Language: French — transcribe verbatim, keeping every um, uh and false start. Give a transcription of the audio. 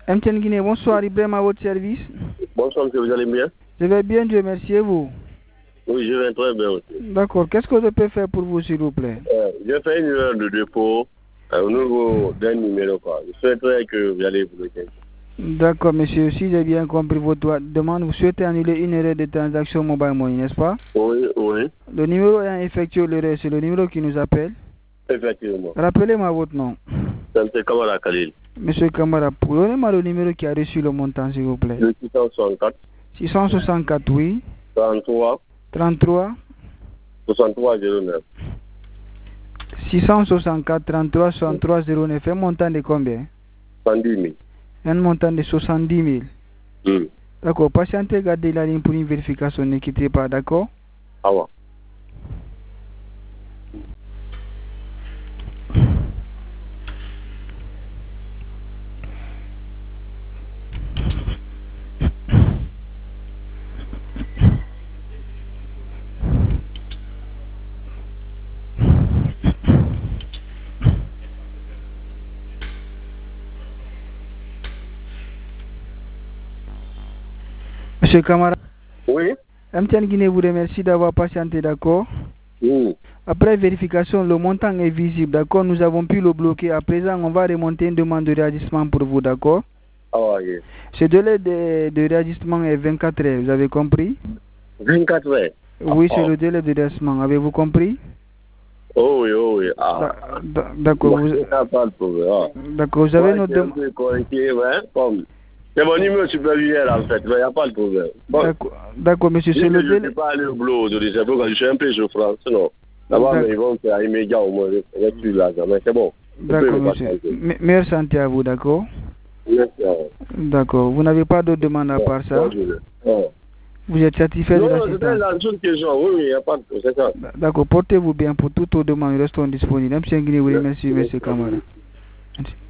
M T N Guinée, bonsoir, Ibrahim à votre service. Bonsoir, monsieur, vous allez bien? Je vais bien, Dieu merci, et vous? Oui, je vais très bien aussi. D'accord, qu'est-ce que je peux faire pour vous, s'il vous plaît? Euh, j'ai fait une heure de dépôt euh, au niveau d'un numéro. Quoi. Je souhaiterais que vous allez vous le dire. D'accord, monsieur, si j'ai bien compris votre demande, vous souhaitez annuler une erreur de transaction mobile money, n'est-ce pas? Oui, oui. Le numéro ayant effectué l'erreur, c'est le numéro qui nous appelle? Effectivement. Rappelez-moi votre nom. C'est M. Kamara Khalil. Monsieur Kamara, donnez-moi le numéro qui a reçu le montant, s'il vous plaît. Le six cent soixante-quatre. six cent soixante-quatre, oui. trente-trois. trente-trois. soixante-trois zéro neuf. six cent soixante-quatre, trente-trois, soixante-trois, zéro neuf. Un montant de combien? soixante-dix mille. Un montant de soixante-dix mille. Mm. D'accord, patientez, gardez la ligne pour une vérification, ne quittez pas, d'accord? Ah ouais. Monsieur Kamara. Oui. M T N Guinée vous remercie d'avoir patienté, d'accord? Mm. Après vérification, le montant est visible, d'accord? Nous avons pu le bloquer. À présent, on va remonter une demande de réajustement pour vous, d'accord? Ah ouais. Ce délai de, de réajustement est vingt-quatre heures, vous avez compris? vingt-quatre heures? Oui, ah, c'est oh. le délai de réajustement, avez-vous compris? Oh oui, oh oui. Ah. D'accord, vous... D'accord, vous avez notre demande. C'est mon numéro supérieur en fait, mais il n'y a pas de problème. Bon. D'accord, monsieur, c'est le délai. Je ne peux pas aller au boulot aujourd'hui, c'est pourquoi je suis un peu souffrant. Sinon, d'abord, ils vont faire immédiat au moins, rester là, mais c'est bon. D'accord, monsieur. Meilleure santé à vous, d'accord? Merci à vous. D'accord, vous n'avez pas d'autres demandes à part ça? Non. Vous êtes satisfait de l'assistance? Non, c'est la seule question, oui, oui, il n'y a pas de c'est ça. D'accord, portez-vous bien pour toutes vos demandes, restons disponibles. M. Nguyen vous remercie, M. Kamara. Merci.